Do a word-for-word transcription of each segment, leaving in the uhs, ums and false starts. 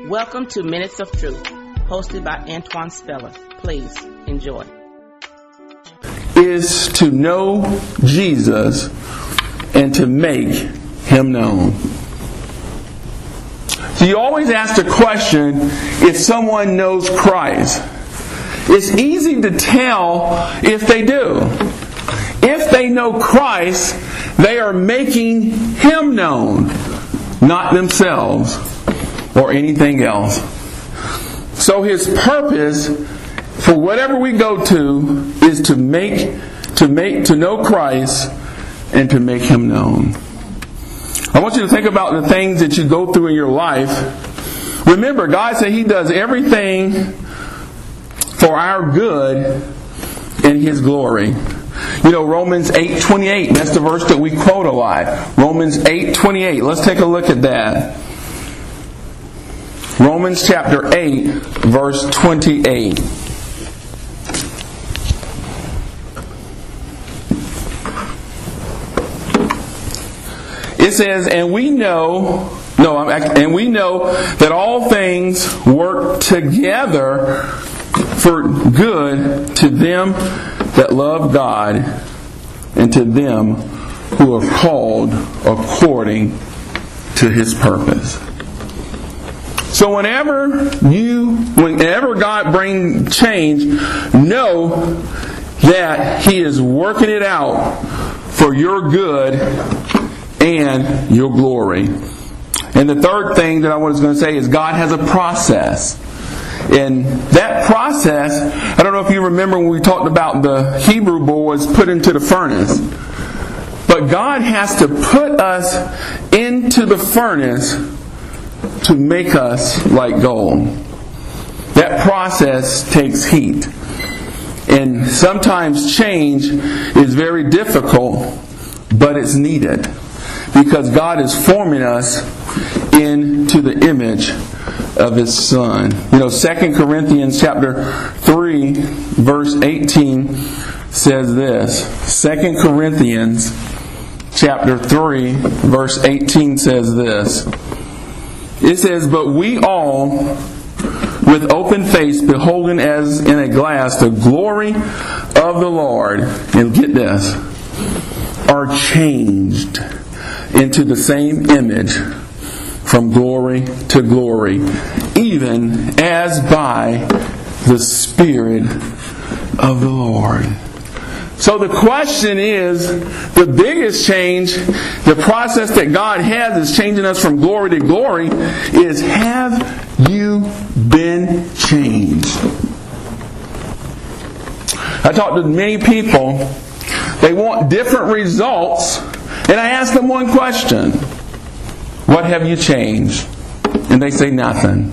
Welcome to Minutes of Truth, hosted by Antoine Speller. Please enjoy. Is to know Jesus and to make Him known. So you always ask the question if someone knows Christ. It's easy to tell if they do. If they know Christ, they are making Him known, not themselves or anything else. So His purpose for whatever we go to is to make, to make, to know Christ and to make Him known. I want you to think about the things that you go through in your life. Remember, God said He does everything for our good in His glory. You know, Romans eight twenty-eight, that's the verse that we quote a lot. Romans eight twenty-eight. Let's take a look at that. Romans chapter eight, verse twenty-eight. It says, and we know, no, and we know that all things work together for good to them that love God and to them who are called according to His purpose. So whenever you, whenever God brings change, know that He is working it out for your good and your glory. And the third thing that I was going to say is God has a process. And that process, I don't know if you remember when we talked about the Hebrew boys put into the furnace. But God has to put us into the furnace to make us like gold. That process takes heat. And sometimes change is very difficult, but it's needed. Because God is forming us into the image of His Son. You know, Second Corinthians chapter three, verse eighteen says this. Second Corinthians chapter three, verse eighteen says this. It says, but we all, with open face, beholding as in a glass the glory of the Lord, and get this, are changed into the same image from glory to glory, even as by the Spirit of the Lord. So the question is, the biggest change, the process that God has is changing us from glory to glory, is have you been changed? I talk to many people, they want different results, and I ask them one question. What have you changed? And they say nothing.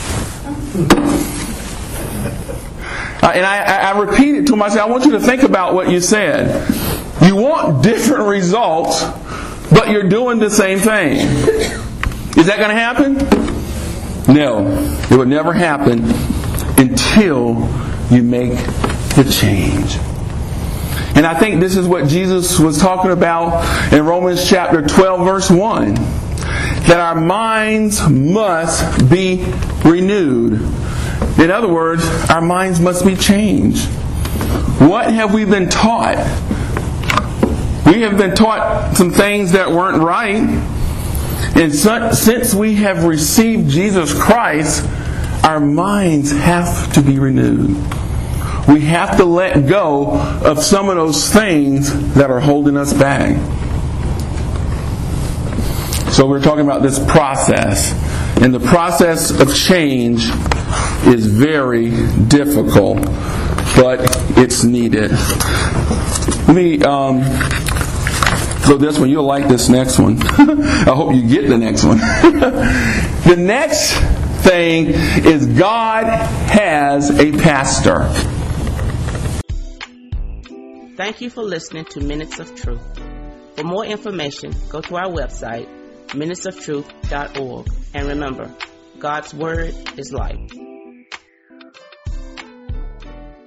Uh, and I, I, I repeat it to them. I say, I want you to think about what you said. You want different results, but you're doing the same thing. Is that going to happen? No. It would never happen until you make the change. And I think this is what Jesus was talking about in Romans chapter twelve, verse one. That our minds must be renewed. In other words, our minds must be changed. What have we been taught? We have been taught some things that weren't right. And so, since we have received Jesus Christ, our minds have to be renewed. We have to let go of some of those things that are holding us back. So we're talking about this process. And the process of change is very difficult, but it's needed. Let me um, go this one. You'll like this next one. I hope you get the next one. The next thing is God has a pastor. Thank you for listening to Minutes of Truth. For more information, go to our website, minutes of truth dot org. And remember, God's Word is life.